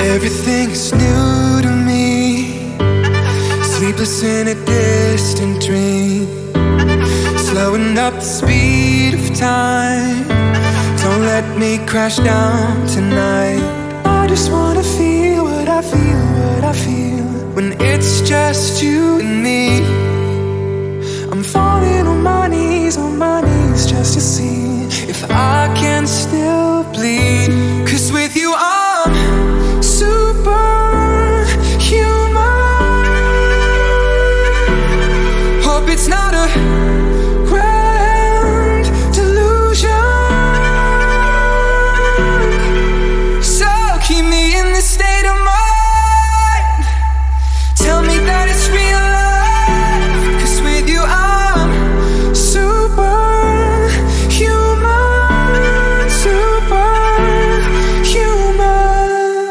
Everything is new to me, sleepless in a distant dream, slowing up the speed of time. Don't let me crash down tonight. I just wanna feel what I feel, what I feel, when it's just you and me. I'm falling on my knees just to see if I can still bleed. 'Cause with you I'm superhuman. Hope it's not a grand delusion. So keep me in this state of mind. Tell me that it's real life. 'Cause with you I'm superhuman, superhuman.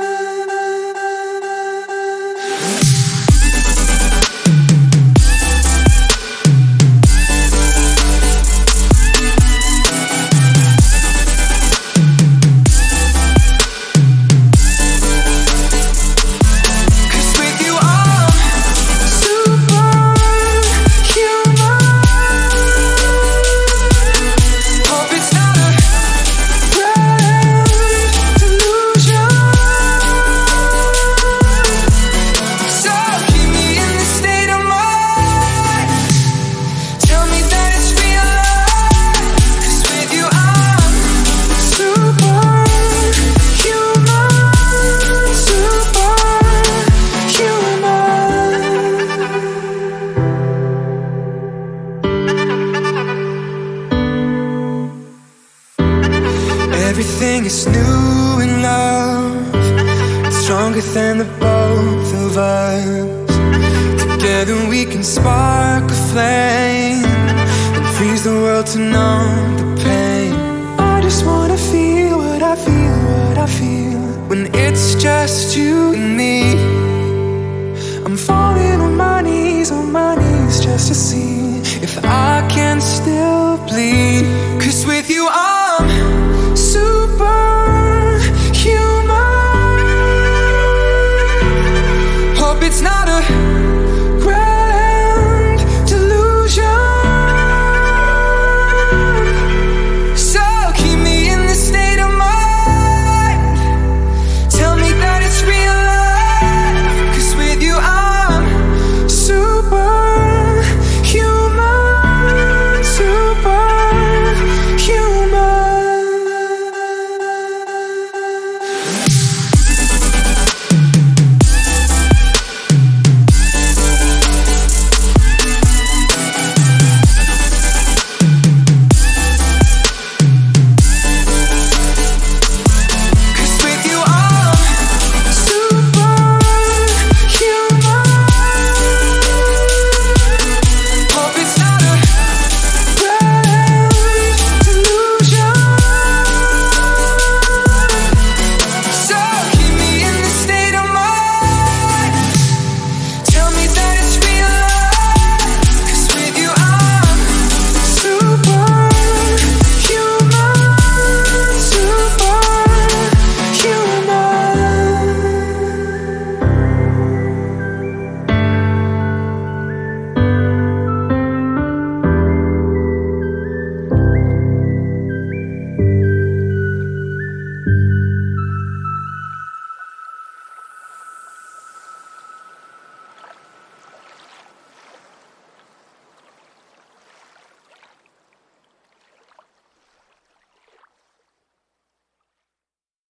Everything is new in love. It's stronger than the both of us. Together we can spark a flame and freeze the world to numb the pain. I just wanna feel what I feel, what I feel, when it's just you and me.